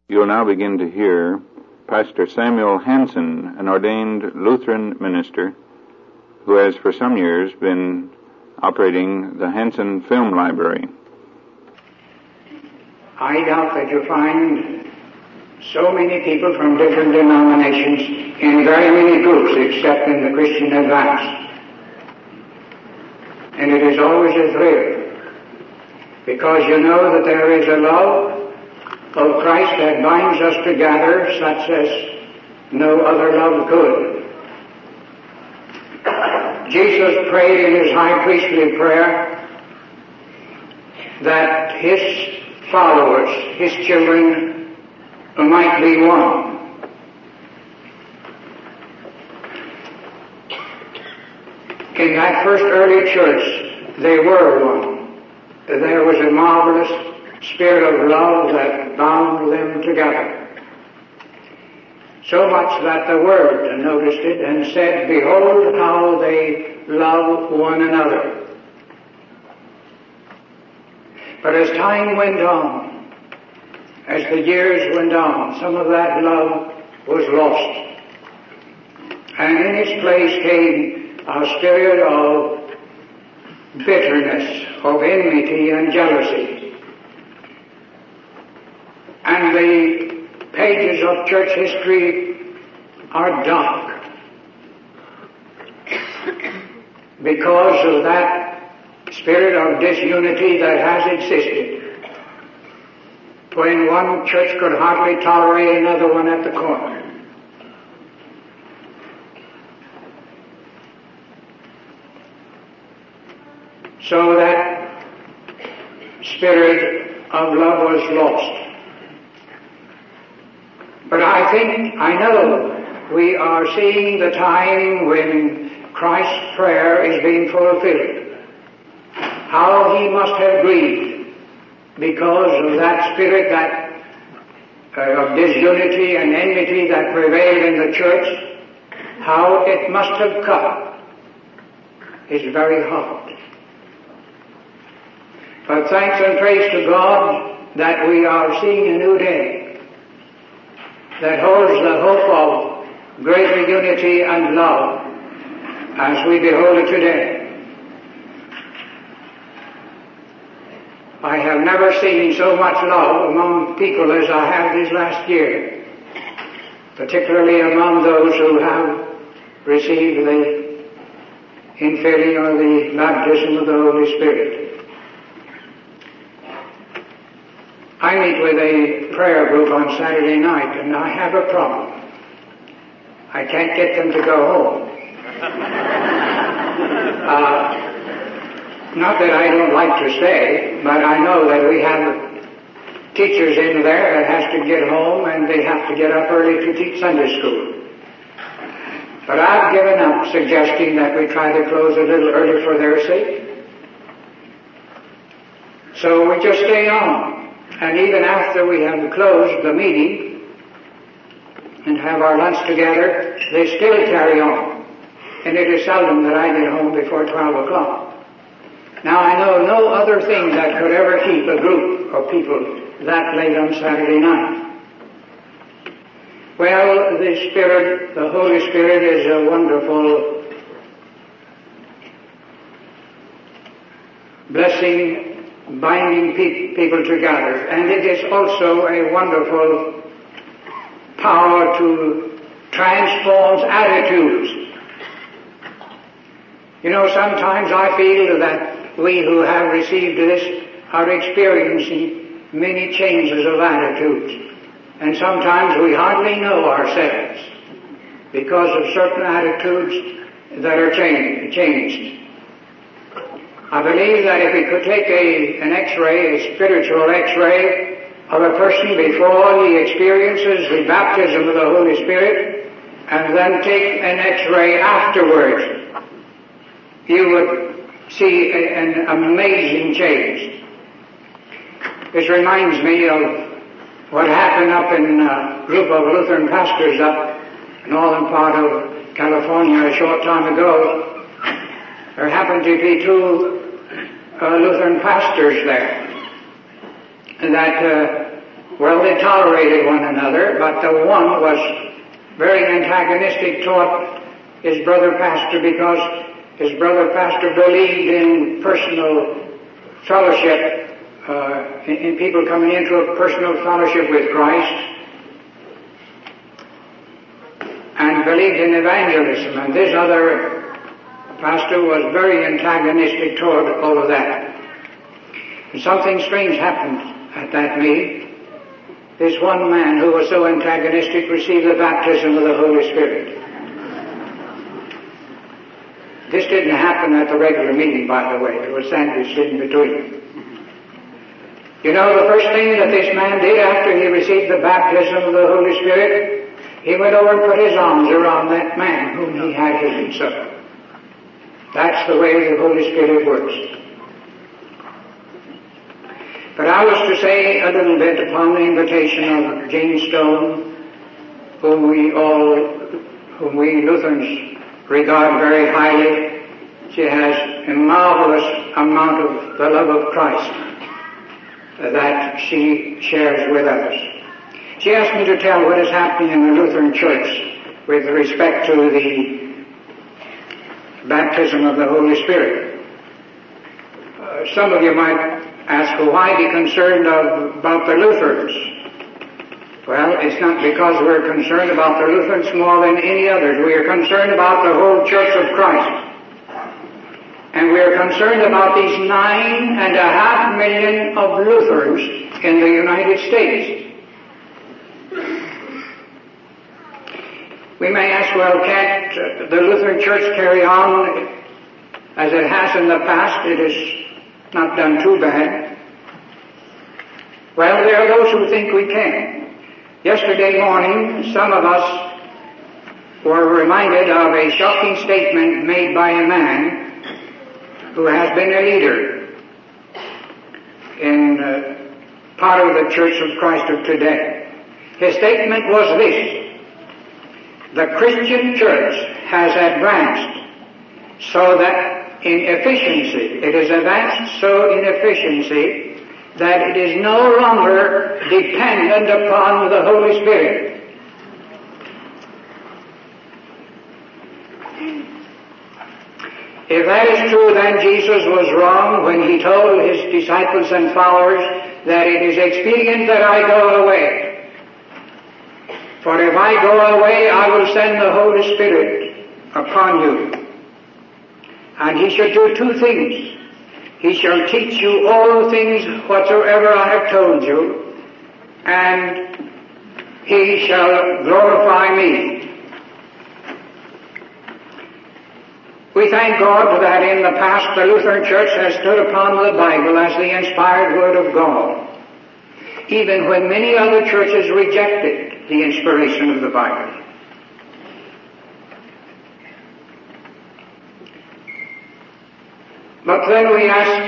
You'll now begin to hear Pastor Samuel Hansen, an ordained Lutheran minister who has for some years been operating the Hansen Film Library. I doubt that you find so many people from different denominations in very many groups except in the Christian Advance. And it is always a thrill, because you know that there is a love of Christ that binds us together such as no other love could. Jesus prayed in his high priestly prayer that his followers, his children, might be one. In that first early church, they were one. There was a marvelous spirit of love that bound them together. So much that the Word noticed it and said, "Behold how they love one another." But as time went on, as the years went on, some of that love was lost. And in its place came a spirit of bitterness, of enmity and jealousy. And the pages of church history are dark because of that spirit of disunity that has existed, when one church could hardly tolerate another one at the corner. So that spirit of love was lost. But I know we are seeing the time when Christ's prayer is being fulfilled. How he must have grieved because of that spirit of disunity and enmity that prevailed in the church. How it must have cut his very heart. But thanks and praise to God that we are seeing a new day that holds the hope of greater unity and love as we behold it today. I have never seen so much love among people as I have this last year, particularly among those who have received the infilling or the baptism of the Holy Spirit. I meet with a prayer group on Saturday night, and I have a problem. I can't get them to go home. Not that I don't like to stay, but I know that we have teachers in there that has to get home, and they have to get up early to teach Sunday school. But I've given up suggesting that we try to close a little early for their sake. So we just stay on. And even after we have closed the meeting and have our lunch together, they still carry on. And it is seldom that I get home before 12 o'clock. Now I know no other thing that could ever keep a group of people that late on Saturday night. Well, the Holy Spirit is a wonderful blessing, binding people together, and it is also a wonderful power to transform attitudes. You know, sometimes I feel that we who have received this are experiencing many changes of attitudes, and sometimes we hardly know ourselves because of certain attitudes that are changed. I believe that if we could take an X-ray, a spiritual X-ray of a person before he experiences the baptism of the Holy Spirit, and then take an X-ray afterwards, you would see an amazing change. This reminds me of what happened up in a group of Lutheran pastors up in the northern part of California a short time ago. There happened to be two Lutheran pastors there that Well, they tolerated one another, but the one was very antagonistic toward his brother pastor because his brother pastor believed in personal fellowship, in people coming into a personal fellowship with Christ, and believed in evangelism. And this other pastor was very antagonistic toward all of that. And something strange happened at that meeting. This one man who was so antagonistic received the baptism of the Holy Spirit. This didn't happen at the regular meeting, by the way. It was sandwiched in between. You know, the first thing that this man did after he received the baptism of the Holy Spirit, he went over and put his arms around that man whom he had hidden so. That's the way the Holy Spirit works. But I was to say a little bit upon the invitation of Jane Stone, whom we Lutherans regard very highly. She has a marvelous amount of the love of Christ that she shares with others. She asked me to tell what is happening in the Lutheran Church with respect to the baptism of the Holy Spirit. Some of you might ask, well, why be concerned about the Lutherans? Well, it's not because we're concerned about the Lutherans more than any others. We are concerned about the whole Church of Christ. And we are concerned about these 9.5 million of Lutherans in the United States. We may ask, well, can't the Lutheran Church carry on as it has in the past? It has not done too bad. Well, there are those who think we can. Yesterday morning, some of us were reminded of a shocking statement made by a man who has been a leader in part of the Church of Christ of today. His statement was this: the Christian Church has advanced so that in efficiency, it is advanced so in efficiency that it is no longer dependent upon the Holy Spirit. If that is true, then Jesus was wrong when he told his disciples and followers that it is expedient that I go away. For if I go away, I will send the Holy Spirit upon you. And he shall do two things. He shall teach you all things whatsoever I have told you, and he shall glorify me. We thank God that in the past the Lutheran Church has stood upon the Bible as the inspired Word of God, even when many other churches rejected the inspiration of the Bible. But then we ask,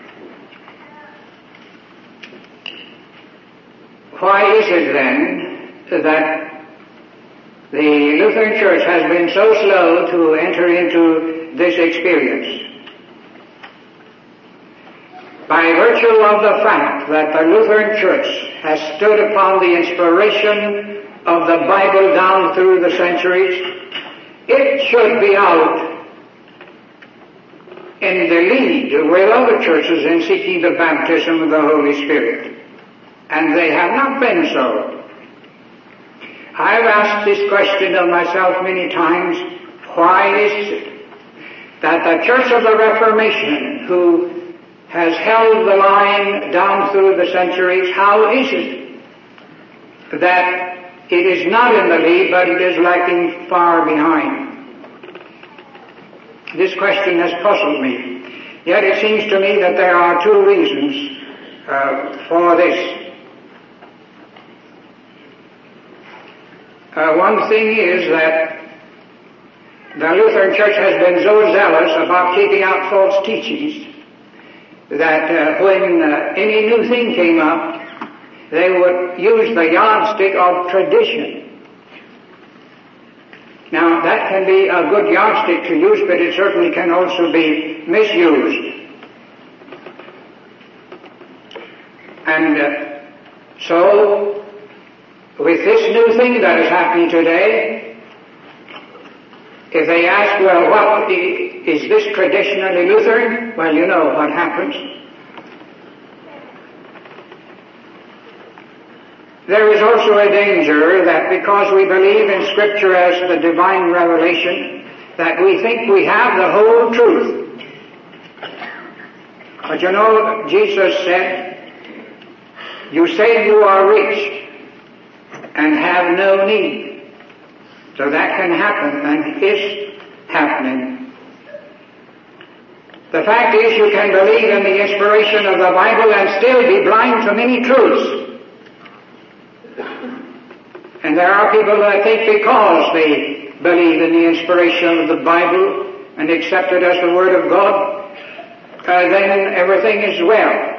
why is it then that the Lutheran Church has been so slow to enter into this experience? By virtue of the fact that the Lutheran Church has stood upon the inspiration of the Bible down through the centuries, it should be out in the lead with other churches in seeking the baptism of the Holy Spirit. And they have not been so. I've asked this question of myself many times: why is it that the Church of the Reformation, who has held the line down through the centuries, how is it that it is not in the lead, but it is lagging far behind? This question has puzzled me. Yet it seems to me that there are two reasons for this. One thing is that the Lutheran Church has been so zealous about keeping out false teachings that when any new thing came up, they would use the yardstick of tradition. Now, that can be a good yardstick to use, but it certainly can also be misused. And So, with this new thing that is happening today, if they ask, well, what is this traditionally Lutheran? Well, you know what happens. There is also a danger that because we believe in Scripture as the divine revelation, that we think we have the whole truth. But you know, Jesus said, you say you are rich and have no need. So that can happen and is happening. The fact is, you can believe in the inspiration of the Bible and still be blind to many truths. And there are people that think because they believe in the inspiration of the Bible and accept it as the Word of God, then everything is well.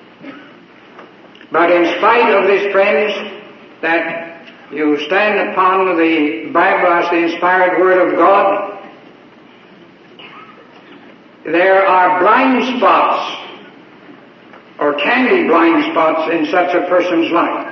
But in spite of this, friends, that you stand upon the Bible as the inspired Word of God, there are blind spots, or can be blind spots in such a person's life.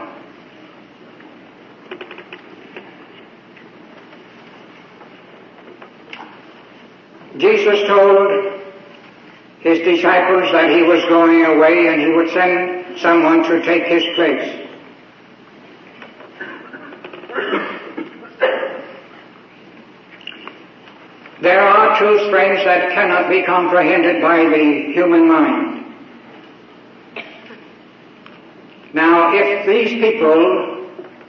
Jesus told his disciples that he was going away and he would send someone to take his place. There are truths, friends, that cannot be comprehended by the human mind. Now, if these people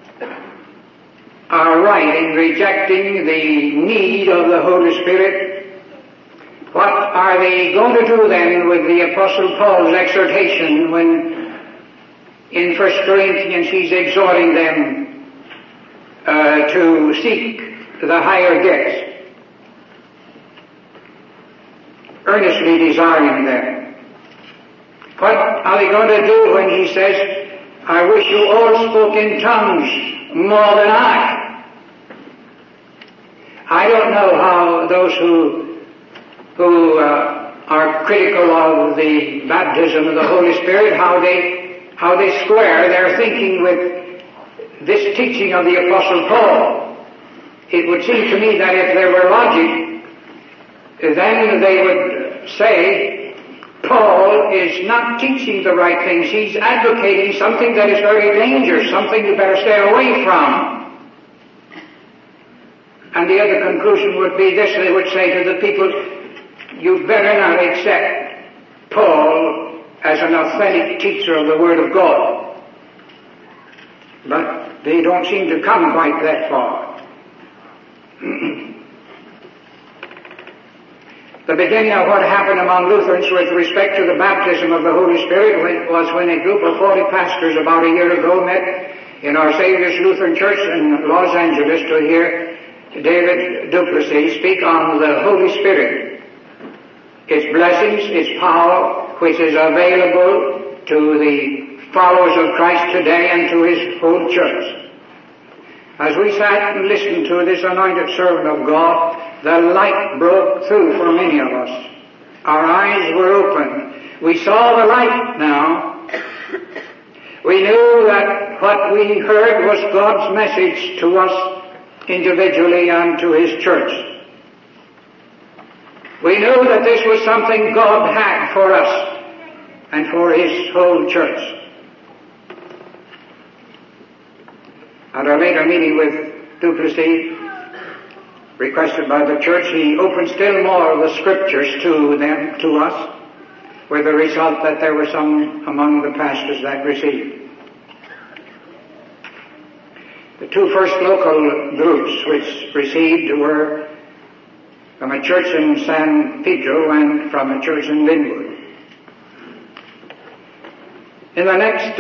are right in rejecting the need of the Holy Spirit, what are they going to do then with the Apostle Paul's exhortation when in 1 Corinthians he's exhorting them to seek the higher gifts, earnestly desiring them? What are they going to do when he says, I wish you all spoke in tongues more than I? I don't know how those who are critical of the baptism of the Holy Spirit, how they square their thinking with this teaching of the Apostle Paul. It would seem to me that if there were logic, then they would say, Paul is not teaching the right things. He's advocating something that is very dangerous, something you better stay away from. And the other conclusion would be this: they would say to the people, you better not accept Paul as an authentic teacher of the Word of God. But they don't seem to come quite that far. The beginning of what happened among Lutherans with respect to the baptism of the Holy Spirit was when a group of 40 pastors about a year ago met in Our Savior's Lutheran Church in Los Angeles to hear David Duplessis speak on the Holy Spirit, its blessings, its power, which is available to the followers of Christ today and to His whole church. As we sat and listened to this anointed servant of God, the light broke through for many of us. Our eyes were open. We saw the light now. We knew that what we heard was God's message to us individually and to His church. We knew that this was something God had for us and for His whole church. At a later meeting with Duplessis, requested by the church, he opened still more of the Scriptures to us, with the result that there were some among the pastors that received. The two first local groups which received were from a church in San Pedro and from a church in Linwood. In the next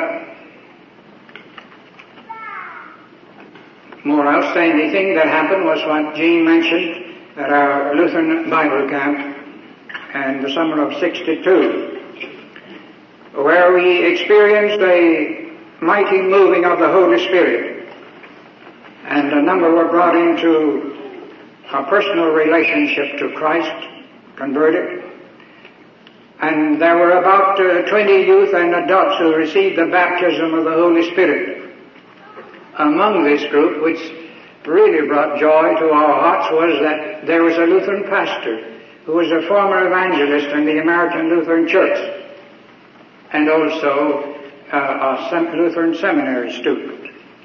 more outstanding thing that happened was what Gene mentioned at our Lutheran Bible camp in the summer of '62, where we experienced a mighty moving of the Holy Spirit, and a number were brought into a personal relationship to Christ, converted, And there were about 20 youth and adults who received the baptism of the Holy Spirit. Among this group, which really brought joy to our hearts, was that there was a Lutheran pastor who was a former evangelist in the American Lutheran Church, and also a Lutheran seminary student.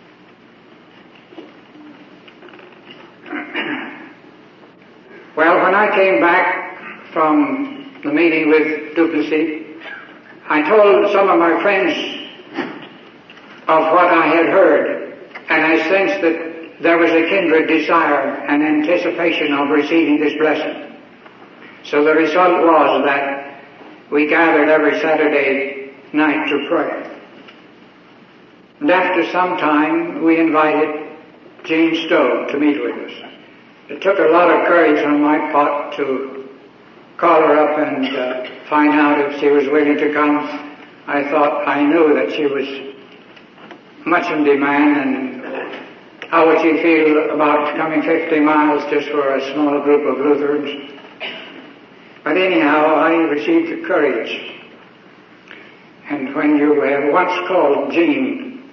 Well, when I came back from the meeting with Duplessis, I told some of my friends of what I had heard, and I sensed that there was a kindred desire and anticipation of receiving this blessing. So the result was that we gathered every Saturday night to pray. And after some time, we invited Jane Stowe to meet with us. It took a lot of courage on my part to call her up and find out if she was willing to come. I thought I knew that she was much in demand, and how would she feel about coming 50 miles just for a small group of Lutherans? But anyhow, I received the courage. And when you have once called Jean,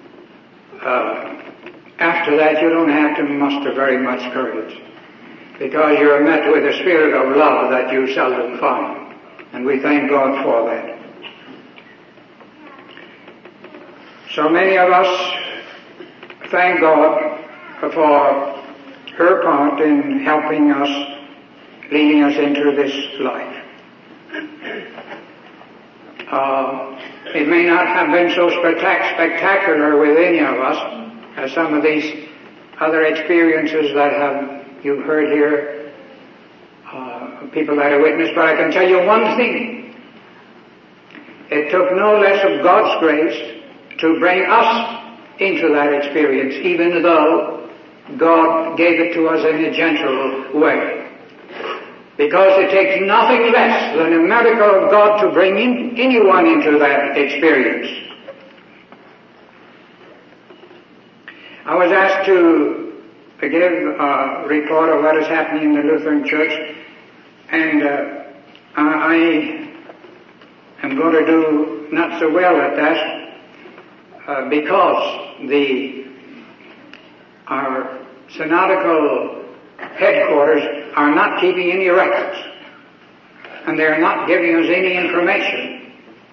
after that you don't have to muster very much courage, because you're met with a spirit of love that you seldom find. And we thank God for that. So many of us thank God for her part in helping us, leading us into this life. It may not have been so spectacular with any of us as some of these other experiences that you've heard here, people that are witnessed, but I can tell you one thing. It took no less of God's grace to bring us into that experience, even though God gave it to us in a gentle way. Because it takes nothing less than a miracle of God to bring anyone into that experience. I was asked to give a report of what is happening in the Lutheran Church, and I am going to do not so well at that because our synodical headquarters are not keeping any records, and they're not giving us any information.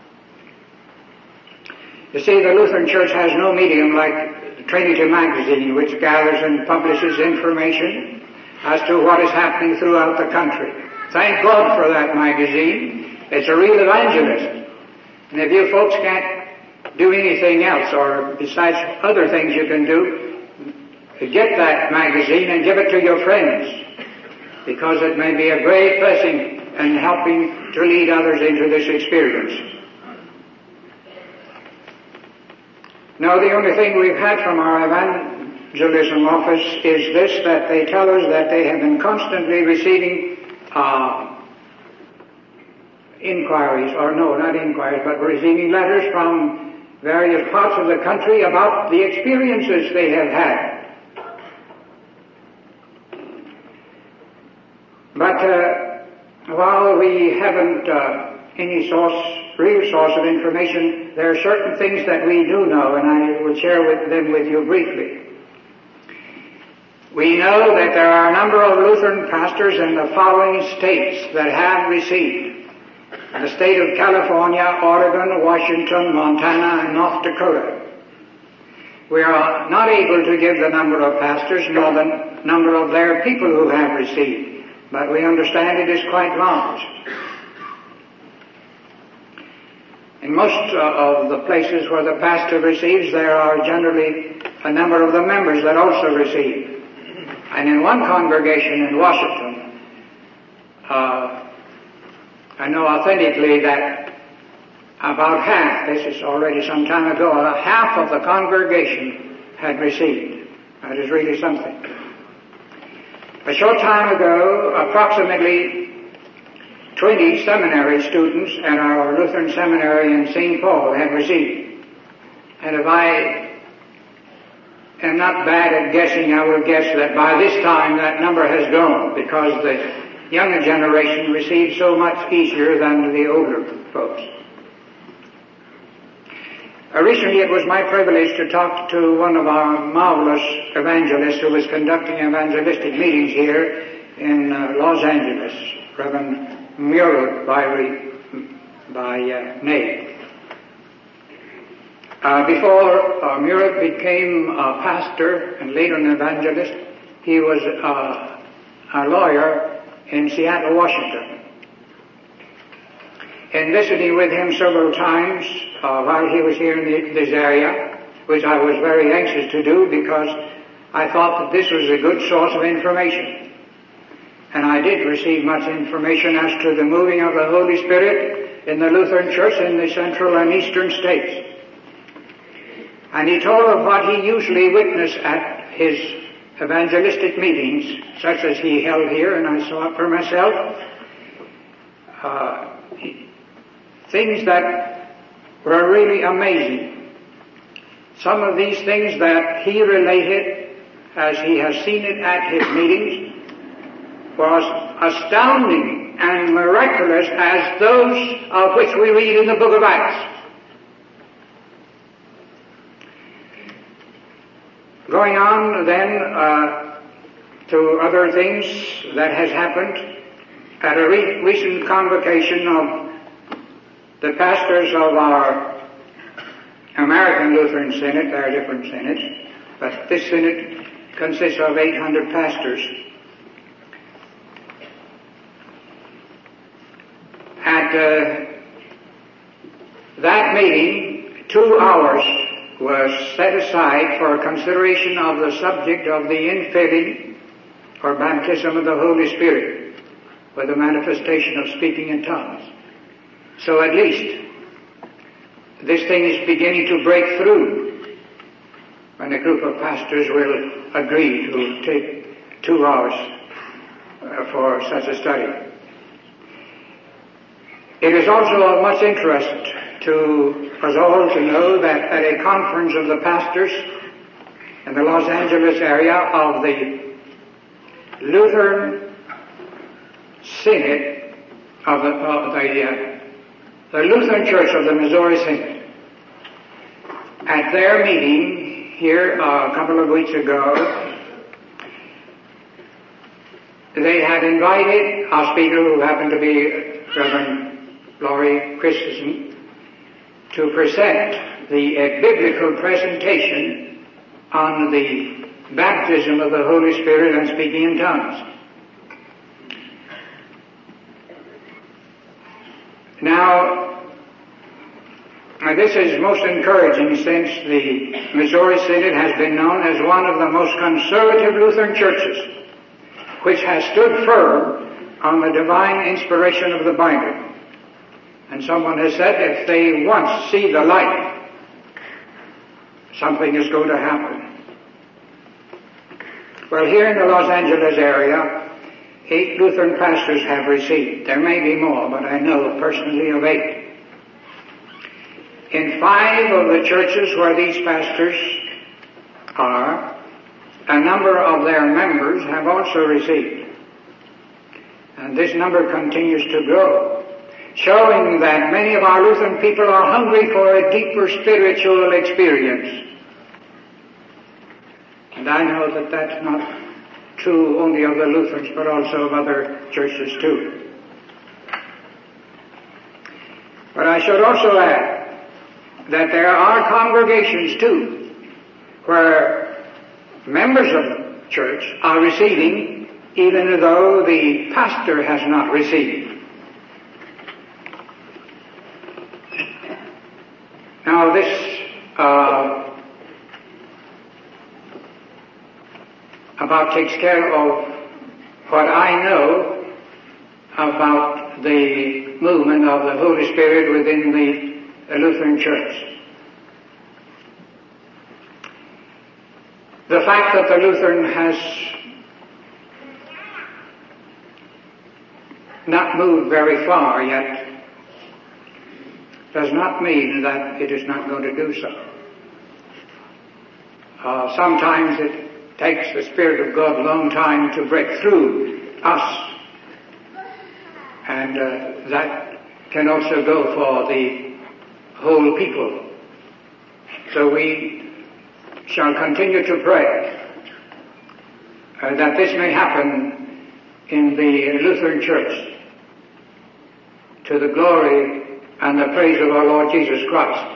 You see, the Lutheran Church has no medium like Trinity Magazine, which gathers and publishes information as to what is happening throughout the country. Thank God for that magazine. It's a real evangelism. And if you folks can't do anything else, or besides other things you can do, get that magazine and give it to your friends, because it may be a great blessing in helping to lead others into this experience. Now, the only thing we've had from our evangelism office is this, that they tell us that they have been constantly receiving receiving letters from various parts of the country about the experiences they have had. But while we haven't any real source of information, there are certain things that we do know, and I will share them with you briefly. We know that there are a number of Lutheran pastors in the following states that have received: the state of California, Oregon, Washington, Montana, and North Dakota. We are not able to give the number of pastors nor the number of their people who have received, but we understand it is quite large. In most of the places where the pastor receives, there are generally a number of the members that also receive. And in one congregation in Washington, I know authentically that about half, this is already some time ago, half of the congregation had received. That is really something. A short time ago, approximately 20 seminary students at our Lutheran seminary in St. Paul had received. And if I am not bad at guessing, I will guess that by this time that number has grown, because the younger generation receives so much easier than the older. folks. Recently it was my privilege to talk to one of our marvelous evangelists who was conducting evangelistic meetings here in Los Angeles, Reverend Murad by name. Before Murad became a pastor and later an evangelist, he was a lawyer in Seattle, Washington. In visiting with him several times while he was here in this area, which I was very anxious to do because I thought that this was a good source of information. And I did receive much information as to the moving of the Holy Spirit in the Lutheran Church in the central and eastern states. And he told of what he usually witnessed at his evangelistic meetings, such as he held here, and I saw it for myself. Things that were really amazing. Some of these things that he related, as he has seen it at his meetings, was astounding and miraculous as those of which we read in the book of Acts. Going on then to other things that has happened at a recent convocation of the pastors of our American Lutheran Synod. There are different synods, but this synod consists of 800 pastors. At that meeting, 2 hours was set aside for consideration of the subject of the infilling or baptism of the Holy Spirit with the manifestation of speaking in tongues. So at least this thing is beginning to break through when a group of pastors will agree to take 2 hours for such a study. It is also of much interest to us all to know that at a conference of the pastors in the Los Angeles area of the Lutheran Synod of the Lutheran Church of the Missouri Synod, at their meeting here a couple of weeks ago, they had invited a speaker who happened to be Reverend Laurie Christensen to present the biblical presentation on the baptism of the Holy Spirit and speaking in tongues. Now, this is most encouraging since the Missouri Synod has been known as one of the most conservative Lutheran churches, which has stood firm on the divine inspiration of the Bible. And someone has said if they once see the light, something is going to happen. Well, here in the Los Angeles area, 8 Lutheran pastors have received. There may be more, but I know personally of 8. In 5 of the churches where these pastors are, a number of their members have also received. And this number continues to grow, showing that many of our Lutheran people are hungry for a deeper spiritual experience. And I know that that's not true only of the Lutherans, but also of other churches too. But I should also add that there are congregations too, where members of the church are receiving, even though the pastor has not received. Now this about takes care of what I know about the movement of the Holy Spirit within the Lutheran Church. The fact that the Lutheran has not moved very far yet does not mean that it is not going to do so. Sometimes it takes the Spirit of God a long time to break through us, and that can also go for the whole people. So we shall continue to pray that this may happen in the Lutheran Church to the glory and the praise of our Lord Jesus Christ.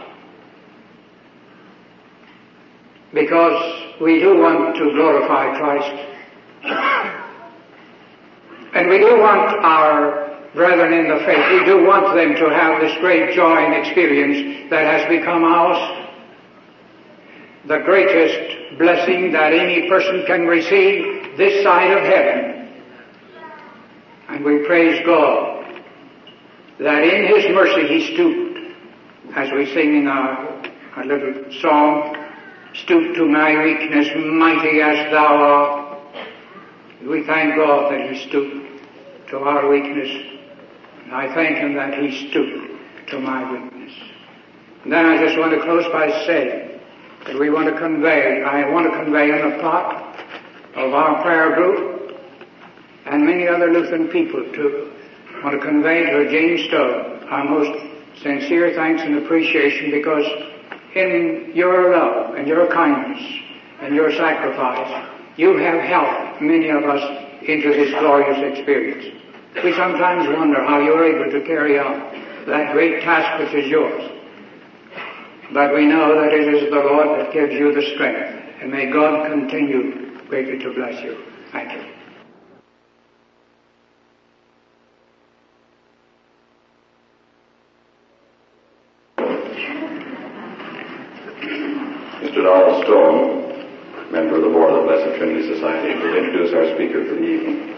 Because we do want to glorify Christ. And we do want our brethren in the faith, we do want them to have this great joy and experience that has become ours. The greatest blessing that any person can receive this side of heaven. And we praise God that in His mercy He stooped, as we sing in our little song, stoop to my weakness, mighty as thou art. We thank God that He stooped to our weakness. And I thank Him that He stooped to my weakness. And then I just want to close by saying that I want to convey on the part of our prayer group and many other Lutheran people too, want to convey to Jane Stowe our most sincere thanks and appreciation, because in your love and your kindness and your sacrifice, you have helped many of us into this glorious experience. We sometimes wonder how you're able to carry on that great task which is yours. But we know that it is the Lord that gives you the strength. And may God continue greatly to bless you. Thank you. Mr. Donald Stone, member of the Board of the Blessed Trinity Society, will introduce our speaker for the evening.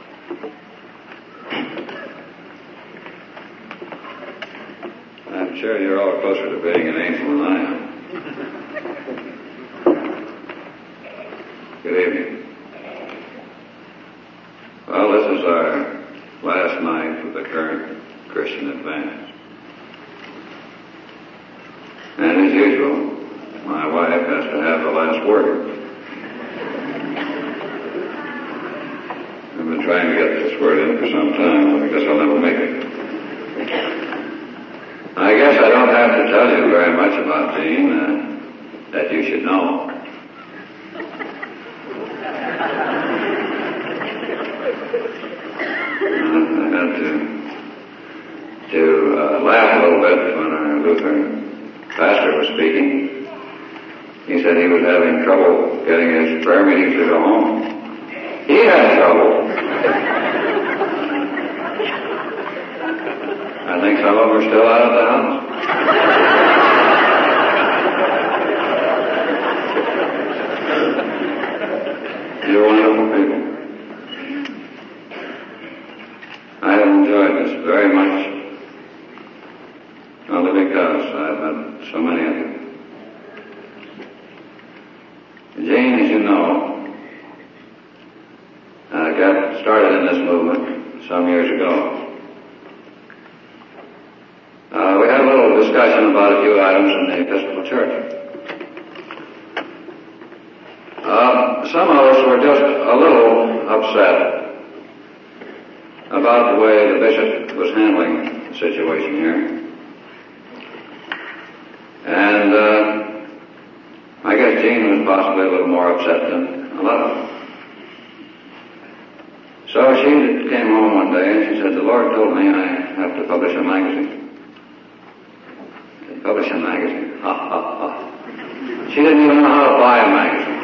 I'm sure you're all closer to being an angel than I am. Good evening. Well, this is our last night with the current Christian Advance. And as usual, my wife has to have the last word. I've been trying to get this word in for some time, but I guess I'll never make it. I guess I don't have to tell you very much about Jean that you should know. I had to laugh a little bit when our Lutheran pastor was speaking. He said he was having trouble getting his prayer meetings to go home. He had trouble. I think some of them are still out of the house. You're wonderful people. I have enjoyed this very much, only because I've met so many of you. Jane, as you know, got started in this movement some years ago. We had a little discussion about a few items in the Episcopal Church. Some of us were just a little upset about the way the bishop was handling the situation here. And I guess Jean was possibly a little more upset than a lot of them. So she came home one day and she said, "The Lord told me I have to publish a magazine." Publish a magazine? Ha, ha, ha. She didn't even know how to buy a magazine.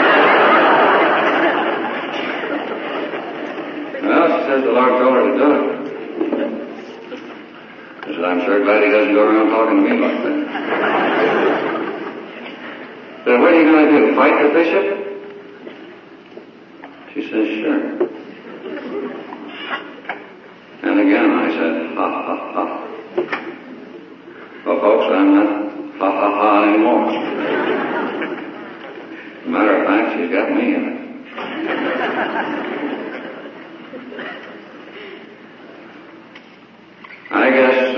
Well, she says the Lord told her to do it. I said, "I'm sure glad He doesn't go around talking to me like that." I said, "What are you going to do, fight the bishop?" She says, "Sure." And again I said, "Ha, ha, ha." Well, folks, I'm not ha-ha-ha anymore. As a matter of fact, she's got me in it. I guess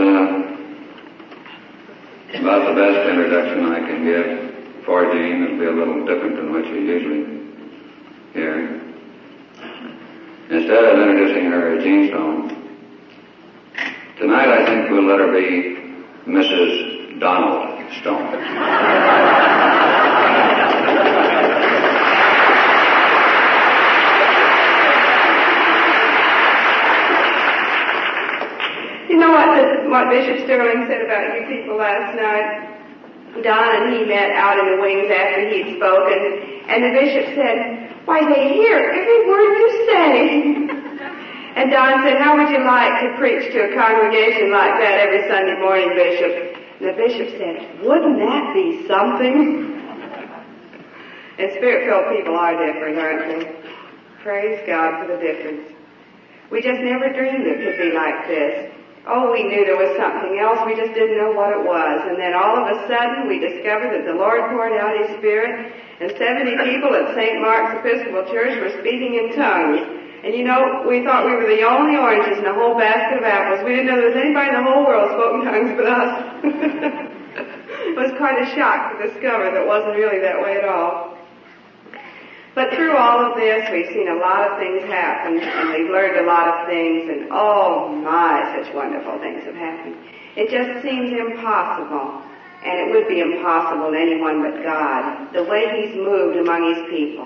about the best introduction I can give for Jean will be a little different than what you usually hear. Instead of introducing her as Jean Stone, Tonight I think we'll let her be Mrs. Donald Stone. You know what Bishop Sterling said about you people last night? Don and he met out in the wings after he'd spoken, and the bishop said, "Why, they hear every word you say." And Don said, "How would you like to preach to a congregation like that every Sunday morning, Bishop?" And the bishop said, "Wouldn't that be something?" And Spirit-filled people are different, aren't they? Praise God for the difference. We just never dreamed it could be like this. Oh, we knew there was something else, we just didn't know what it was. And then all of a sudden we discovered that the Lord poured out His Spirit, and 70 people at St. Mark's Episcopal Church were speaking in tongues. And you know, we thought we were the only oranges in a whole basket of apples. We didn't know there was anybody in the whole world spoke in tongues but us. It was quite a shock to discover that it wasn't really that way at all. But through all of this, we've seen a lot of things happen, and we've learned a lot of things, and oh my, such wonderful things have happened. It just seems impossible, and it would be impossible to anyone but God, the way He's moved among His people.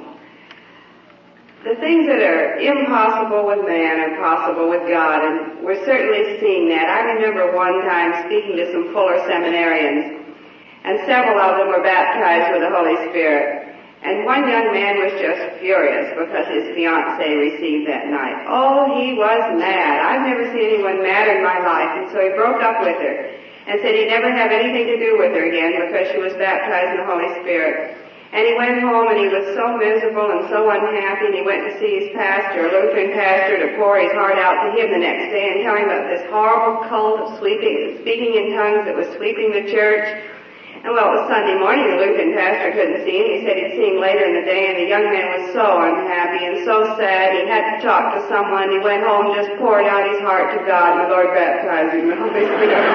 The things that are impossible with man are possible with God, and we're certainly seeing that. I remember one time speaking to some Fuller seminarians, and several of them were baptized with the Holy Spirit. And one young man was just furious because his fiancée received that night. Oh, he was mad. I've never seen anyone madder in my life. And so he broke up with her and said he'd never have anything to do with her again because she was baptized in the Holy Spirit. And he went home and he was so miserable and so unhappy, and he went to see his pastor, a Lutheran pastor, to pour his heart out to him the next day and tell him about this horrible cult of speaking in tongues that was sweeping the church. And well, it was Sunday morning, the Lutheran pastor couldn't see him. He said he'd see him later in the day, and the young man was so unhappy and so sad. He had to talk to someone. He went home, just poured out his heart to God, and the Lord baptized him in the Holy Spirit.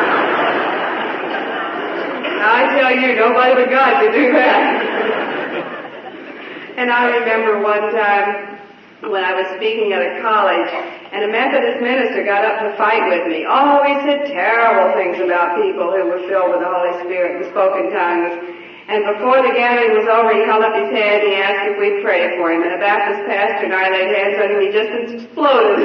Now, I tell you, nobody but God could do that. And I remember one time when I was speaking at a college, and a Methodist minister got up to fight with me. Oh, he said terrible things about people who were filled with the Holy Spirit and spoke in tongues. And before the gathering was over, he held up his hand and he asked if we'd pray for him. And a Baptist pastor and I laid hands on him, he just exploded.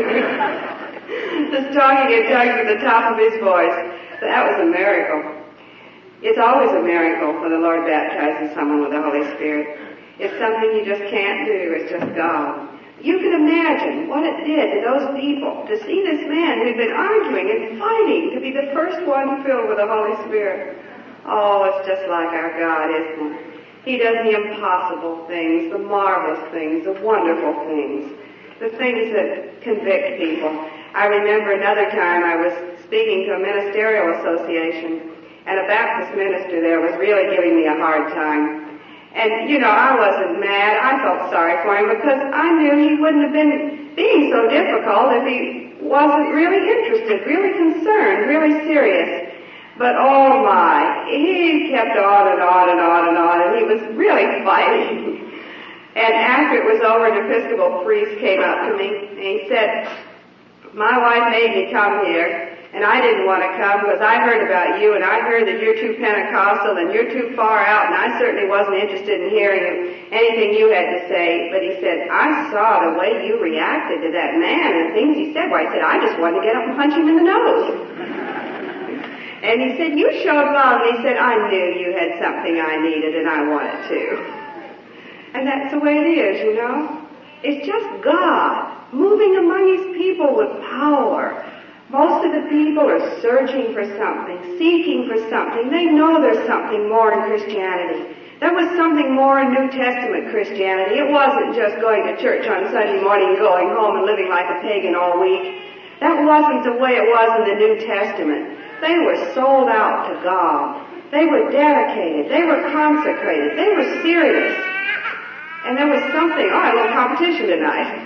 Just talking in tongues at the top of his voice. That was a miracle. It's always a miracle when the Lord baptizes someone with the Holy Spirit. It's something you just can't do. It's just God. You can imagine what it did to those people to see this man who'd been arguing and fighting to be the first one filled with the Holy Spirit. Oh, it's just like our God, isn't it? He does the impossible things, the marvelous things, the wonderful things, the things that convict people. I remember another time I was speaking to a ministerial association, and a Baptist minister there was really giving me a hard time. And, you know, I wasn't mad. I felt sorry for him because I knew he wouldn't have been being so difficult if he wasn't really interested, really concerned, really serious. But oh my, he kept on and on and on and on, and he was really fighting. And after it was over, an Episcopal priest came up to me, and he said, "My wife made me come here. And I didn't want to come because I heard about you, and I heard that you're too Pentecostal and you're too far out, and I certainly wasn't interested in hearing anything you had to say." But he said, "I saw the way you reacted to that man and the things he said. Well, he said, I just wanted to get up and punch him in the nose." And he said, "You showed love." And he said, "I knew you had something I needed, and I wanted to." And that's the way it is, you know. It's just God moving among His people with power. Most of the people are searching for something, seeking for something. They know there's something more in Christianity. There was something more in New Testament Christianity. It wasn't just going to church on Sunday morning, going home and living like a pagan all week. That wasn't the way it was in the New Testament. They were sold out to God. They were dedicated. They were consecrated. They were serious. And there was something, I had a little competition tonight.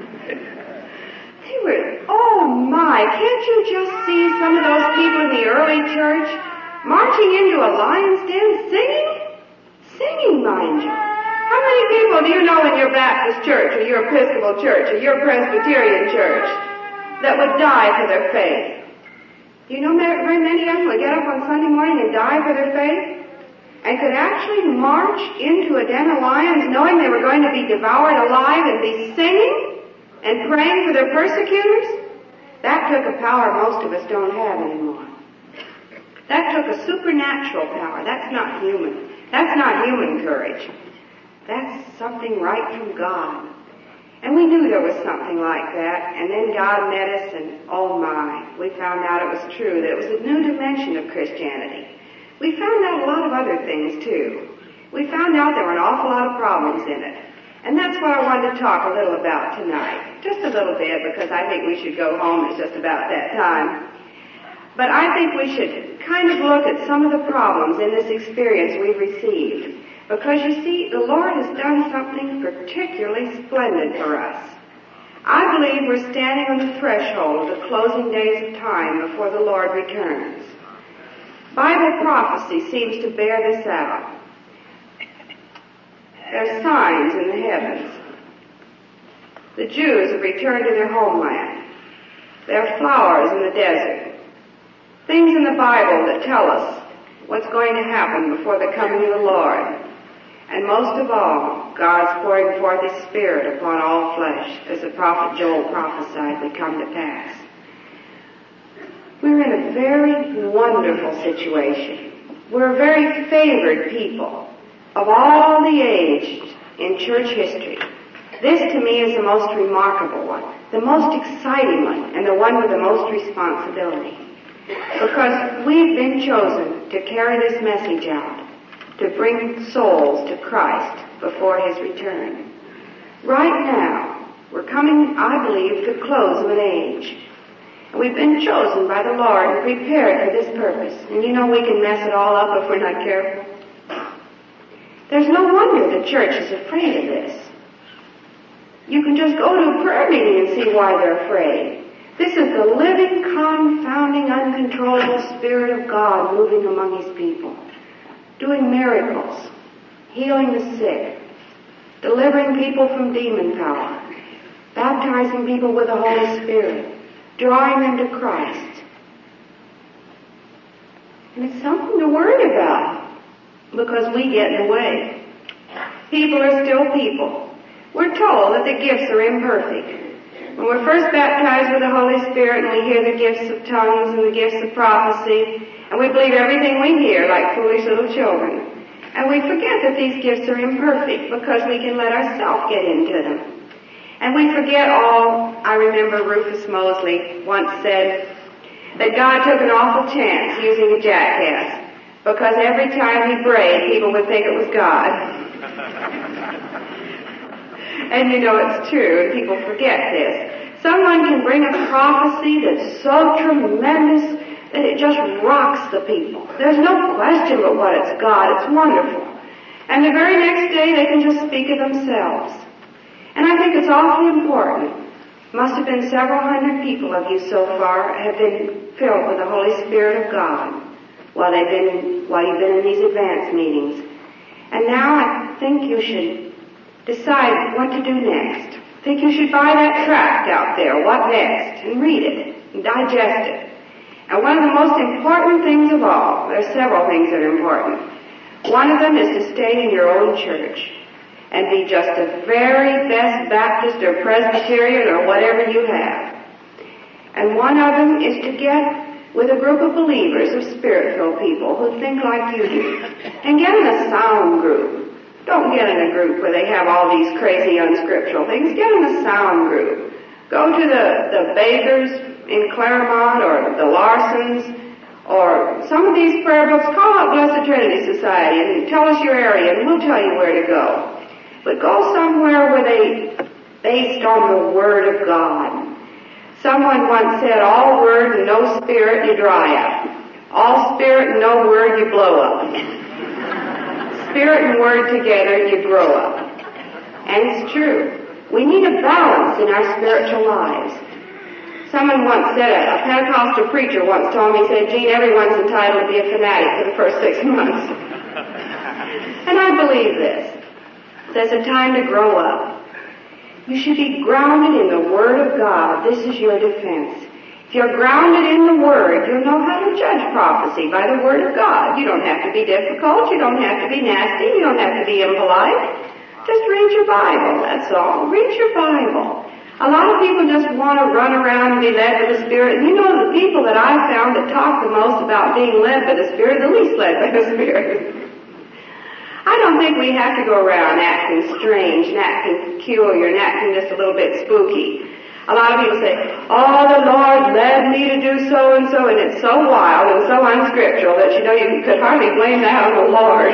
Oh my, can't you just see some of those people in the early church marching into a lion's den singing? Singing, mind you. How many people do you know in your Baptist church or your Episcopal church or your Presbyterian church that would die for their faith? Do you know very many of them would get up on Sunday morning and die for their faith? And could actually march into a den of lions knowing they were going to be devoured alive and be singing and praying for their persecutors? That took a power most of us don't have anymore. That took a supernatural power. That's not human. That's not human courage. That's something right from God. And we knew there was something like that, and then God met us, and oh my, we found out it was true, that it was a new dimension of Christianity. We found out a lot of other things, too. We found out there were an awful lot of problems in it. And that's what I wanted to talk a little about tonight. Just a little bit, because I think we should go home. It's just about that time. But I think we should kind of look at some of the problems in this experience we've received. Because you see, the Lord has done something particularly splendid for us. I believe we're standing on the threshold of the closing days of time before the Lord returns. Bible prophecy seems to bear this out. There are signs in the heavens. The Jews have returned to their homeland. There are flowers in the desert. Things in the Bible that tell us what's going to happen before the coming of the Lord. And most of all, God's pouring forth His Spirit upon all flesh, as the prophet Joel prophesied would come to pass. We're in a very wonderful situation. We're a very favored people of all the age in church history. This to me is the most remarkable one, the most exciting one, and the one with the most responsibility. Because we've been chosen to carry this message out, to bring souls to Christ before His return. Right now, we're coming, I believe, to the close of an age. And we've been chosen by the Lord and prepared for this purpose. And you know we can mess it all up if we're not careful. There's no wonder the church is afraid of this. You can just go to a prayer meeting and see why they're afraid. This is the living, confounding, uncontrollable Spirit of God moving among His people, doing miracles, healing the sick, delivering people from demon power, baptizing people with the Holy Spirit, drawing them to Christ. And it's something to worry about, because we get in the way. People are still people. We're told that the gifts are imperfect. When we're first baptized with the Holy Spirit and we hear the gifts of tongues and the gifts of prophecy, and we believe everything we hear like foolish little children. And we forget that these gifts are imperfect because we can let ourselves get into them. And we forget I remember Rufus Mosley once said that God took an awful chance using a jackass because every time he brayed, people would think it was God. And you know it's true, and people forget this. Someone can bring a prophecy that's so tremendous that it just rocks the people. There's no question but what it's God. It's wonderful. And the very next day they can just speak of themselves. And I think it's awfully important. Must have been several hundred people of you so far have been filled with the Holy Spirit of God while you've been in these advance meetings. And now I think you should decide what to do next. I think you should buy that tract out there, What Next, and read it and digest it. And one of the most important things of all, there are several things that are important. One of them is to stay in your own church and be just the very best Baptist or Presbyterian or whatever you have. And one of them is to get with a group of believers, of Spirit-filled people who think like you do. And get in a sound group. Don't get in a group where they have all these crazy unscriptural things. Get in a sound group. Go to the Bakers in Claremont or the Larsons or some of these prayer books. Call up Blessed Trinity Society and tell us your area and we'll tell you where to go. But go somewhere where they based on the Word of God. Someone once said, all Word and no Spirit, you dry up. All Spirit and no Word, you blow up. Spirit and Word together, you grow up. And it's true. We need a balance in our spiritual lives. Someone once said, a Pentecostal preacher once told me, he said, Gene, everyone's entitled to be a fanatic for the first 6 months. And I believe this. There's a time to grow up. You should be grounded in the Word of God. This is your defense. If you're grounded in the Word, you'll know how to judge prophecy by the Word of God. You don't have to be difficult. You don't have to be nasty. You don't have to be impolite. Just read your Bible, that's all. Read your Bible. A lot of people just want to run around and be led by the Spirit. And you know, the people that I've found that talk the most about being led by the Spirit, the least led by the Spirit. I don't think we have to go around acting strange and acting peculiar and acting just a little bit spooky. A lot of people say, oh, the Lord led me to do so and so, and it's so wild and so unscriptural that you know you could hardly blame that on the Lord.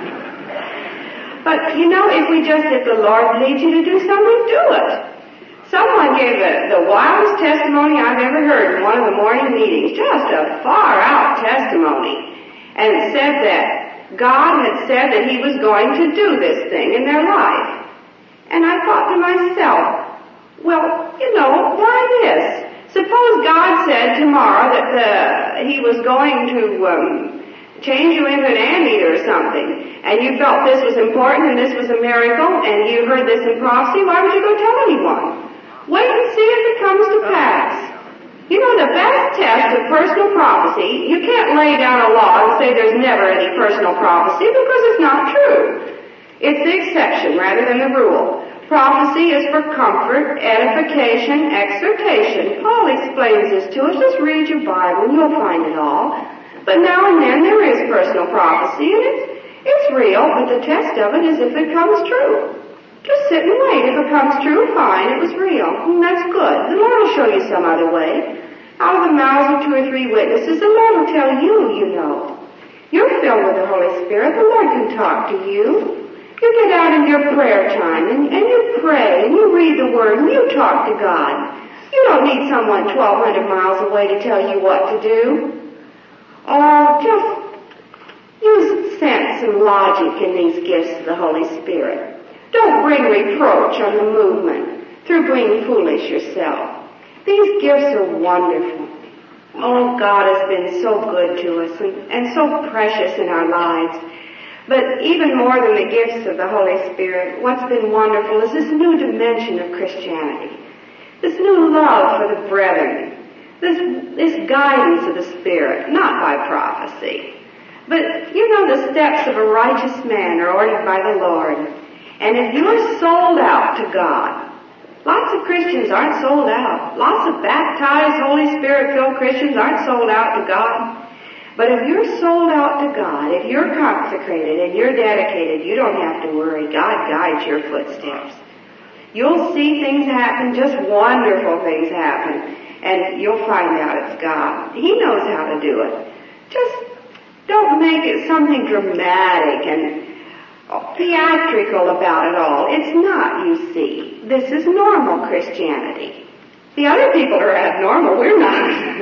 But, you know, if the Lord leads you to do something, do it. Someone gave the wildest testimony I've ever heard in one of the morning meetings, just a far-out testimony, and said that God had said that He was going to do this thing in their life. And I thought to myself, well, you know, why this? Suppose God said tomorrow that He was going to change you into an anteater or something, and you felt this was important and this was a miracle, and you heard this in prophecy, why would you go tell anyone? Wait and see if it comes to pass. You know, the best test of personal prophecy, you can't lay down a law and say there's never any personal prophecy because it's not true. It's the exception rather than the rule. Prophecy is for comfort, edification, exhortation. Paul explains this to us. Just read your Bible and you'll find it all. But now and then there is personal prophecy, and it's real, but the test of it is if it comes true. Just sit and wait. If it comes true, fine, it was real. And that's good. The Lord will show you some other way. Out of the mouths of 2 or 3 witnesses, the Lord will tell you, you know. You're filled with the Holy Spirit. The Lord can talk to you. You get out in your prayer time, and you pray, and you read the Word, and you talk to God. You don't need someone 1,200 miles away to tell you what to do. Oh, just use sense and logic in these gifts of the Holy Spirit. Don't bring reproach on the movement through being foolish yourself. These gifts are wonderful. Oh, God has been so good to us and so precious in our lives. But even more than the gifts of the Holy Spirit, what's been wonderful is this new dimension of Christianity. This new love for the brethren. This guidance of the Spirit, not by prophecy. But, you know, the steps of a righteous man are ordered by the Lord. And if you're sold out to God, lots of Christians aren't sold out. Lots of baptized, Holy Spirit-filled Christians aren't sold out to God. But if you're sold out to God, if you're consecrated and you're dedicated, you don't have to worry. God guides your footsteps. You'll see things happen, just wonderful things happen. And you'll find out it's God. He knows how to do it. Just don't make it something dramatic and theatrical about it all. It's not, you see. This is normal Christianity. The other people are abnormal. We're not.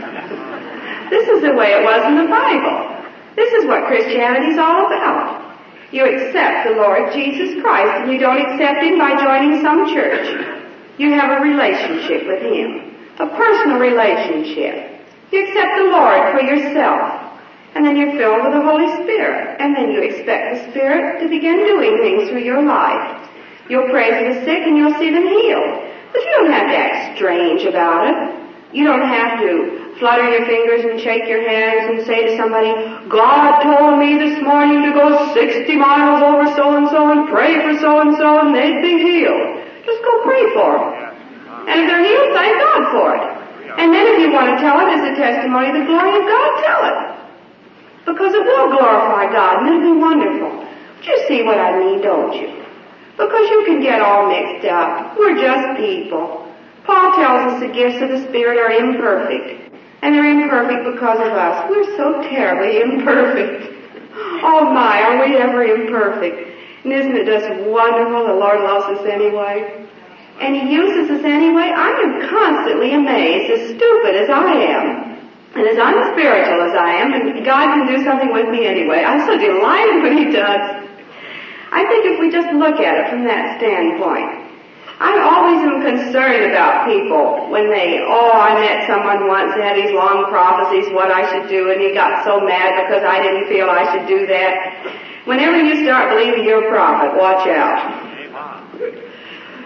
This is the way it was in the Bible. This is what Christianity is all about. You accept the Lord Jesus Christ, and you don't accept Him by joining some church. You have a relationship with Him. A personal relationship. You accept the Lord for yourself. And then you're filled with the Holy Spirit. And then you expect the Spirit to begin doing things through your life. You'll pray for the sick and you'll see them healed. But you don't have to act strange about it. You don't have to flutter your fingers and shake your hands and say to somebody, God told me this morning to go 60 miles over so-and-so and pray for so-and-so and they'd be healed. Just go pray for them. And if they're healed, thank God for it. And then if you want to tell it as a testimony of the glory of God, tell it. Because it will glorify God and it'll be wonderful. But you see what I mean, don't you? Because you can get all mixed up. We're just people. Paul tells us the gifts of the Spirit are imperfect. And they're imperfect because of us. We're so terribly imperfect. Oh my, are we ever imperfect? And isn't it just wonderful the Lord loves us anyway? And He uses us anyway. I am constantly amazed, as stupid as I am, and as unspiritual as I am, and God can do something with me anyway. I'm so delighted when He does. I think if we just look at it from that standpoint, I always am concerned about people when I met someone once who had these long prophecies, what I should do, and he got so mad because I didn't feel I should do that. Whenever you start believing you're a prophet, watch out.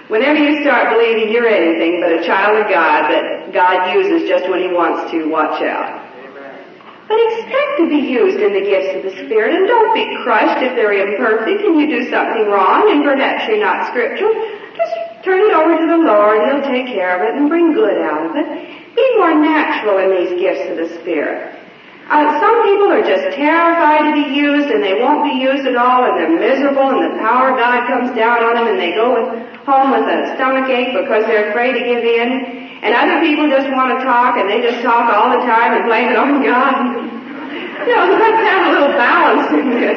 Whenever you start believing you're anything but a child of God that God uses just when He wants to, watch out. But expect to be used in the gifts of the Spirit, and don't be crushed if they're imperfect and you do something wrong and perhaps you're not scriptural. Just turn it over to the Lord. He'll take care of it and bring good out of it. Be more natural in these gifts of the Spirit. Some people are just terrified to be used, and they won't be used at all, and they're miserable, and the power of God comes down on them, and they go home with a stomachache because they're afraid to give in. And other people just want to talk, and they just talk all the time and blame it on God. Let's have a little balance in this.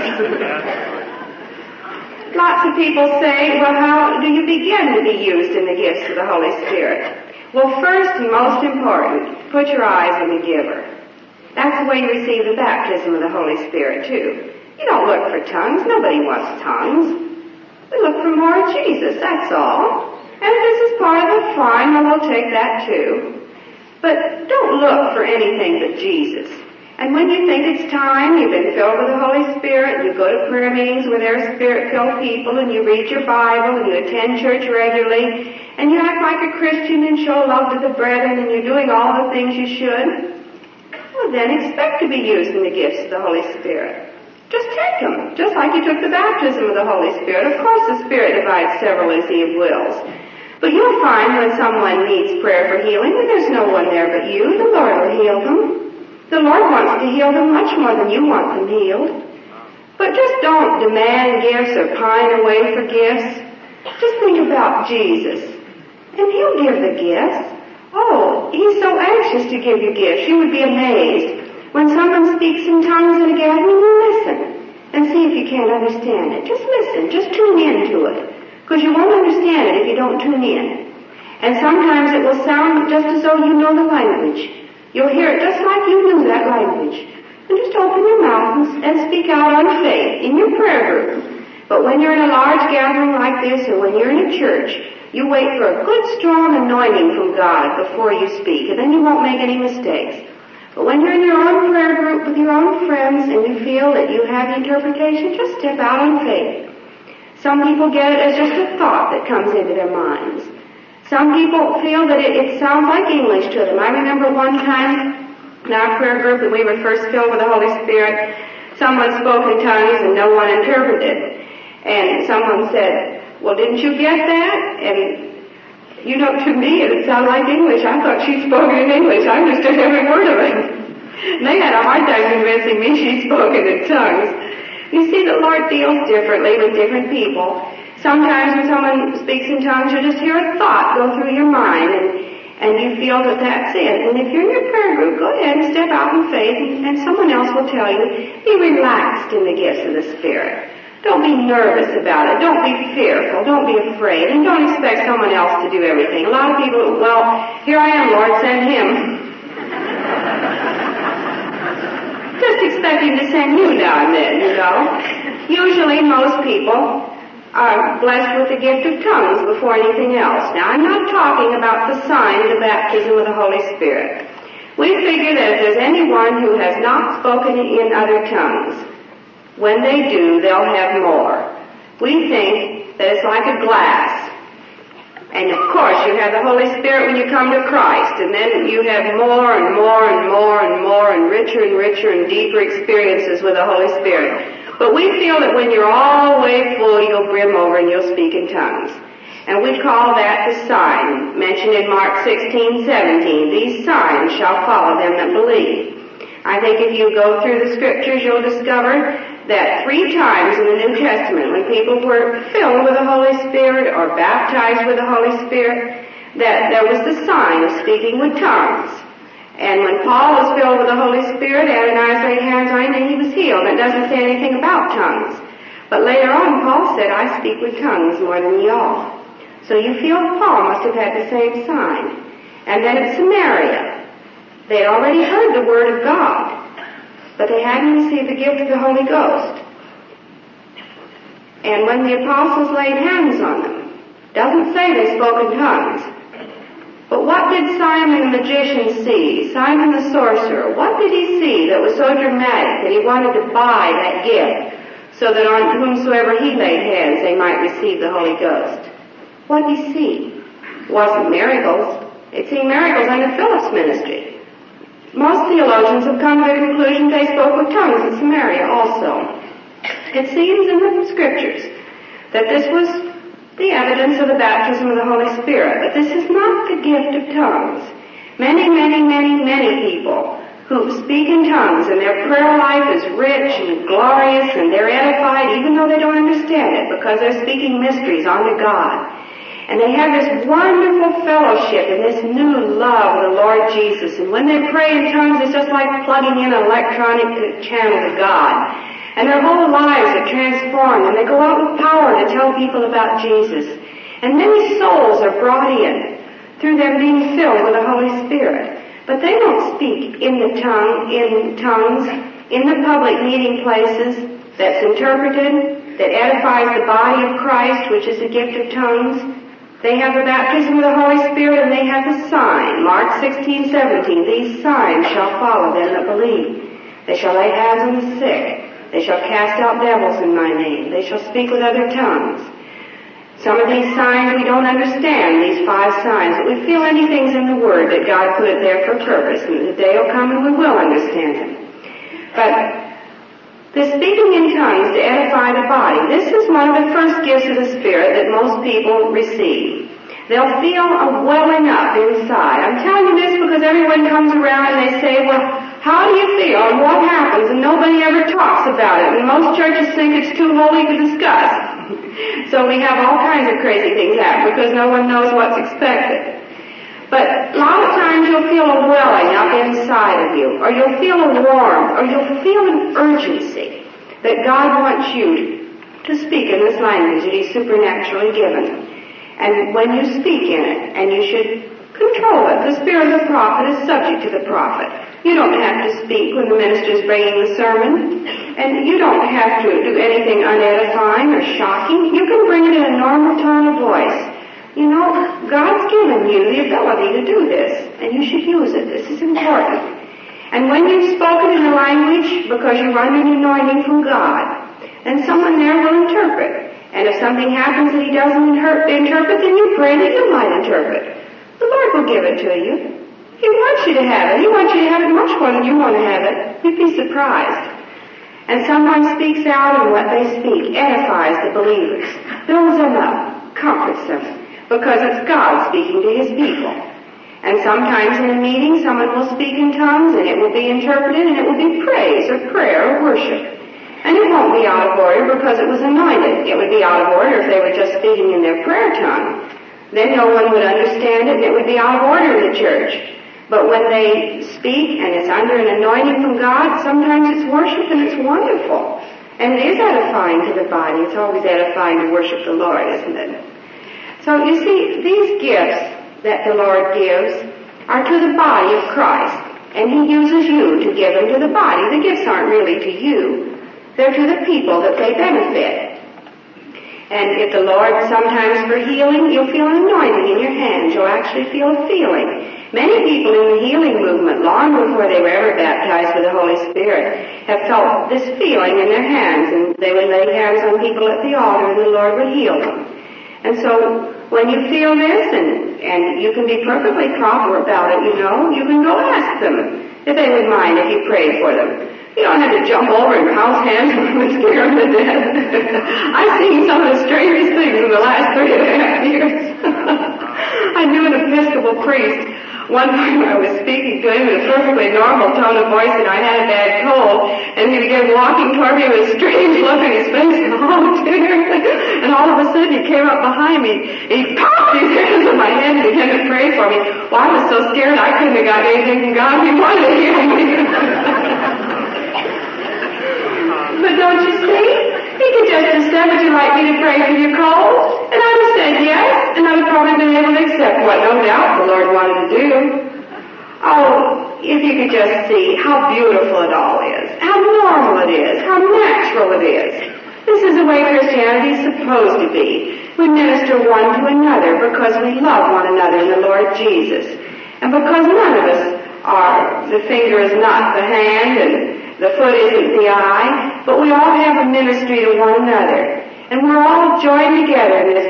Lots of people say, well, how do you begin to be used in the gifts of the Holy Spirit? Well, first and most important, put your eyes on the giver. That's the way you receive the baptism of the Holy Spirit, too. You don't look for tongues. Nobody wants tongues. We look for more of Jesus, that's all. And if this is part of it, fine, well, we'll take that, too. But don't look for anything but Jesus. And when you think it's time, you've been filled with the Holy Spirit, you go to prayer meetings where there are Spirit-filled people, and you read your Bible, and you attend church regularly, and you act like a Christian and show love to the brethren, and you're doing all the things you should, well, then expect to be used in the gifts of the Holy Spirit. Just take them, just like you took the baptism of the Holy Spirit. Of course, the Spirit divides several as He wills. But you'll find when someone needs prayer for healing that there's no one there but you. The Lord will heal them. The Lord wants to heal them much more than you want them healed. But just don't demand gifts or pine away for gifts. Just think about Jesus, and He'll give the gifts. Oh, He's so anxious to give you gifts. You would be amazed. When someone speaks in tongues in a gathering, you listen and see if you can't understand it. Just listen. Just tune in to it. Because you won't understand it if you don't tune in. And sometimes it will sound just as though you know the language. You'll hear it just like you knew that language. And just open your mouth and speak out on faith in your prayer group. But when you're in a large gathering like this, or when you're in a church, you wait for a good, strong anointing from God before you speak, and then you won't make any mistakes. But when you're in your own prayer group with your own friends and you feel that you have the interpretation, just step out on faith. Some people get it as just a thought that comes into their minds. Some people feel that it sounds like English to them. I remember one time in our prayer group that we were first filled with the Holy Spirit, someone spoke in tongues and no one interpreted. And someone said, well, didn't you get that? And to me, it sounded like English. I thought she spoke in English. I understood every word of it. And they had a hard time convincing me she spoke in tongues. You see, the Lord deals differently with different people. Sometimes when someone speaks in tongues, you just hear a thought go through your mind, and you feel that that's it. And if you're in your prayer group, go ahead and step out in faith, and someone else will tell you, be relaxed in the gifts of the Spirit. Don't be nervous about it. Don't be fearful. Don't be afraid. And don't expect someone else to do everything. A lot of people, well, here I am, Lord, send him. Just expect him to send you now and then, Usually most people are blessed with the gift of tongues before anything else. Now, I'm not talking about the sign of the baptism of the Holy Spirit. We figure that if there's anyone who has not spoken in other tongues, when they do, they'll have more. We think that it's like a glass. And of course, you have the Holy Spirit when you come to Christ, and then you have more and more and more and more and richer and deeper experiences with the Holy Spirit. But we feel that when you're all the way full, you'll brim over and you'll speak in tongues. And we call that the sign, mentioned in Mark 16:17. These signs shall follow them that believe. I think if you go through the Scriptures, you'll discover that 3 times in the New Testament, when people were filled with the Holy Spirit or baptized with the Holy Spirit, that there was the sign of speaking with tongues. And when Paul was filled with the Holy Spirit, Ananias laid hands on him and he was healed. It doesn't say anything about tongues. But later on, Paul said, I speak with tongues more than ye all. So you feel Paul must have had the same sign. And then at Samaria, they had already heard the Word of God, but they hadn't received the gift of the Holy Ghost. And when the apostles laid hands on them, doesn't say they spoke in tongues. But what did Simon the magician see? Simon the sorcerer, what did he see that was so dramatic that he wanted to buy that gift so that on whomsoever he laid hands they might receive the Holy Ghost? What did he see? It wasn't miracles. They'd seen miracles under Philip's ministry. Most theologians have come to the conclusion they spoke with tongues in Samaria also. It seems in the scriptures that this was the evidence of the baptism of the Holy Spirit, but this is not the gift of tongues. Many people who speak in tongues and their prayer life is rich and glorious and they're edified even though they don't understand it because they're speaking mysteries unto God. And they have this wonderful fellowship and this new love of the Lord Jesus. And when they pray in tongues, it's just like plugging in an electronic channel to God. And their whole lives are transformed and they go out with power to tell people about Jesus. And many souls are brought in through them being filled with the Holy Spirit. But they don't speak in tongues, in the public meeting places that's interpreted, that edifies the body of Christ, which is the gift of tongues. They have the baptism of the Holy Spirit and they have the sign. Mark 16:17, these signs shall follow them that believe. They shall lay hands on the sick. They shall cast out devils in my name. They shall speak with other tongues. Some of these signs we don't understand, these 5 signs, but we feel anything's in the Word that God put it there for a purpose, and the day will come and we will understand them. But the speaking in tongues to edify the body, this is one of the first gifts of the Spirit that most people receive. They'll feel a welling up inside. I'm telling you this because everyone comes around and they say, well, how do you feel and what happens? And nobody ever talks about it. And most churches think it's too holy to discuss. So we have all kinds of crazy things happen because no one knows what's expected. But a lot of times you'll feel a welling up inside of you, or you'll feel a warmth, or you'll feel an urgency that God wants you to speak in this language that He's supernaturally given. And when you speak in it, and you should control it, the spirit of the prophet is subject to the prophet. You don't have to speak when the minister's bringing the sermon, and you don't have to do anything unedifying or shocking. You can bring it in a normal tone of voice. You know, God's given you the ability to do this, and you should use it. This is important. And when you've spoken in a language because you're under an anointing from God, then someone there will interpret. And if something happens that He doesn't interpret, then you pray that you might interpret. The Lord will give it to you. He wants you to have it. He wants you to have it much more than you want to have it. You'd be surprised. And someone speaks out, and what they speak edifies the believers, builds them up, comforts them, because it's God speaking to His people. And sometimes in a meeting, someone will speak in tongues, and it will be interpreted, and it will be praise or prayer or worship. And it won't be out of order because it was anointed. It would be out of order if they were just speaking in their prayer tongue. Then no one would understand it, and it would be out of order in the church. But when they speak, and it's under an anointing from God, sometimes it's worship, and it's wonderful. And it is edifying to the body. It's always edifying to worship the Lord, isn't it? So you see, these gifts that the Lord gives are to the body of Christ. And He uses you to give them to the body. The gifts aren't really to you. They're to the people that they benefit. And if the Lord, sometimes for healing, you'll feel an anointing in your hands. You'll actually feel a feeling. Many people in the healing movement, long before they were ever baptized with the Holy Spirit, have felt this feeling in their hands. And they would lay hands on people at the altar and the Lord would heal them. And so when you feel this, and you can be perfectly proper about it, you know, you can go ask them if they would mind if you prayed for them. You don't have to jump over and house hands and scare them to death. I've seen some of the strangest things in the last 3.5 years. I knew an Episcopal priest. One time I was speaking to him in a perfectly normal tone of voice, and I had a bad cold, and he began walking toward me with a strange look on his face, and and all of a sudden he came up behind me, and he popped his hands on my head and began to pray for me. Well, I was so scared I couldn't have got anything from God. He wanted to heal me. But don't you see? He could just have said, would you like me to pray for your cold? And I would have said yes, and I would probably been able to accept what no doubt the Lord wanted to do. Oh, if you could just see how beautiful it all is, how normal it is, how natural it is. This is the way Christianity is supposed to be. We minister one to another because we love one another in the Lord Jesus. And because none of us are, the finger is not the hand and the foot isn't the eye, but we all have a ministry to one another. And we're all joined together in this great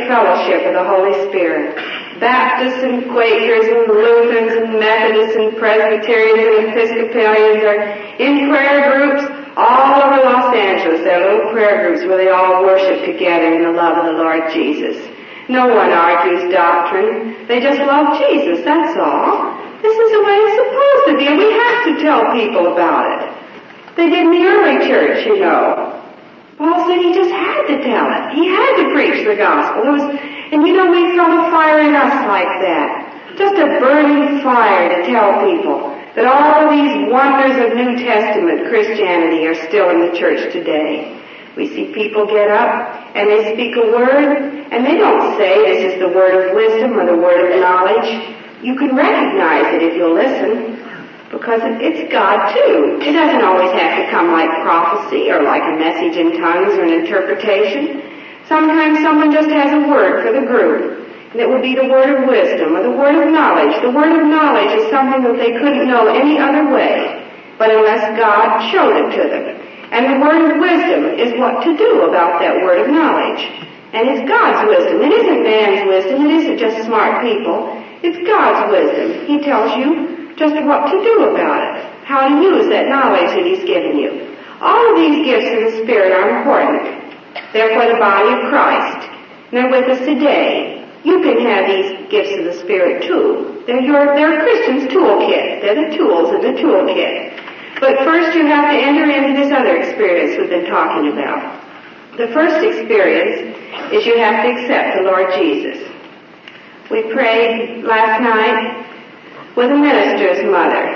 fellowship of the Holy Spirit. Baptists and Quakers and Lutherans and Methodists and Presbyterians and Episcopalians are in prayer groups all over Los Angeles. There are little prayer groups where they all worship together in the love of the Lord Jesus. No one argues doctrine. They just love Jesus, that's all. This is the way it's supposed to be, and we have to tell people about it. They did in the early church, you know. Paul said he just had to tell it. He had to preach the gospel. And you know, we felt a fire in us like that. Just a burning fire to tell people that all these wonders of New Testament Christianity are still in the church today. We see people get up and they speak a word, and they don't say this is the word of wisdom or the word of knowledge. You can recognize it if you'll listen, because it's God too. It doesn't always have to come like prophecy or like a message in tongues or an interpretation. Sometimes someone just has a word for the group, and it will be the word of wisdom or the word of knowledge. The word of knowledge is something that they couldn't know any other way, but unless God showed it to them. And the word of wisdom is what to do about that word of knowledge. And it's God's wisdom. It isn't man's wisdom. It isn't just smart people. It's God's wisdom. He tells you just what to do about it, how to use that knowledge that He's given you. All of these gifts of the Spirit are important. They're for the body of Christ. And they're with us today. You can have these gifts of the Spirit too. They're a Christian's toolkit. They're the tools in the toolkit. But first you have to enter into this other experience we've been talking about. The first experience is you have to accept the Lord Jesus. We prayed last night with a minister's mother,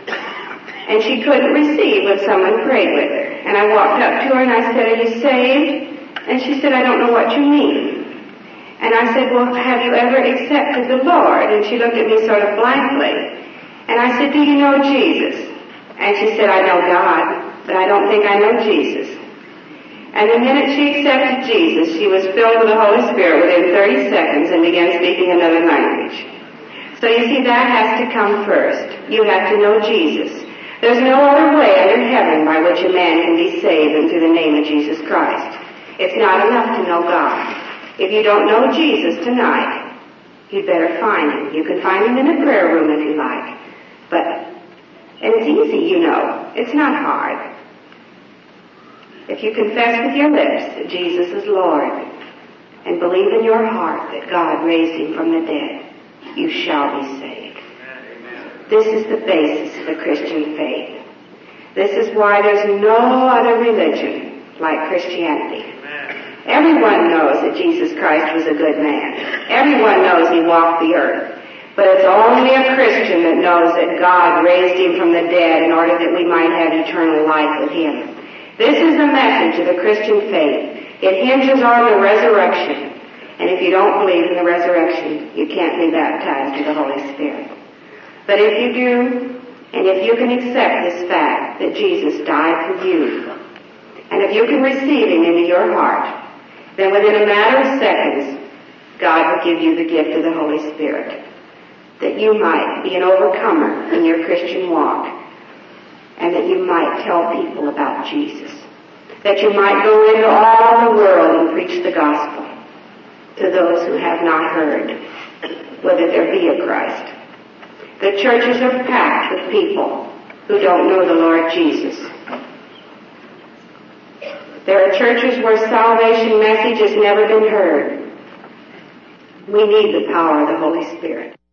and she couldn't receive when someone prayed with her. And I walked up to her and I said, "Are you saved?" And she said, "I don't know what you mean." And I said, "Well, have you ever accepted the Lord?" And she looked at me sort of blankly. And I said, "Do you know Jesus?" And she said, "I know God, but I don't think I know Jesus." And the minute she accepted Jesus, she was filled with the Holy Spirit within 30 seconds and began speaking another language. So you see, that has to come first. You have to know Jesus. There's no other way under heaven by which a man can be saved than through the name of Jesus Christ. It's not enough to know God. If you don't know Jesus tonight, you'd better find Him. You can find Him in the prayer room if you like. And it's easy, you know. It's not hard. If you confess with your lips that Jesus is Lord and believe in your heart that God raised Him from the dead, you shall be saved. This is the basis of the Christian faith. This is why there's no other religion like Christianity. Everyone knows that Jesus Christ was a good man. Everyone knows He walked the earth. But it's only a Christian that knows that God raised Him from the dead in order that we might have eternal life with Him. This is the message of the Christian faith. It hinges on the resurrection. And if you don't believe in the resurrection, you can't be baptized with the Holy Spirit. But if you do, and if you can accept this fact that Jesus died for you, and if you can receive Him into your heart, then within a matter of seconds, God will give you the gift of the Holy Spirit, that you might be an overcomer in your Christian walk, and that you might tell people about Jesus, that you might go into all the world and preach the gospel to those who have not heard, whether there be a Christ. The churches are packed with people who don't know the Lord Jesus. There are churches where salvation message has never been heard. We need the power of the Holy Spirit.